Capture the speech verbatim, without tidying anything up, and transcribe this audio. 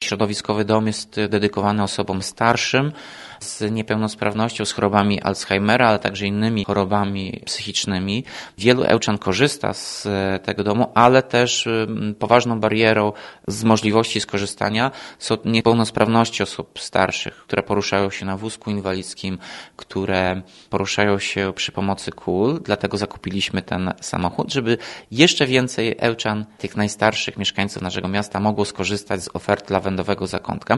środowiskowy dom jest dedykowany osobom starszym z niepełnosprawnością, z chorobami Alzheimera, ale także innymi chorobami psychicznymi. Wielu Ełczan korzysta z tego domu, ale też poważną barierą z możliwości skorzystania są niepełnosprawności osób starszych, które poruszają się na wózku inwalidzkim, które poruszają się przy pomocy kół. Dlatego zakupiliśmy ten samochód, żeby jeszcze więcej Ełczan, tych najstarszych mieszkańców naszego miasta, mogło skorzystać z oferty Lawendowego Zakątka.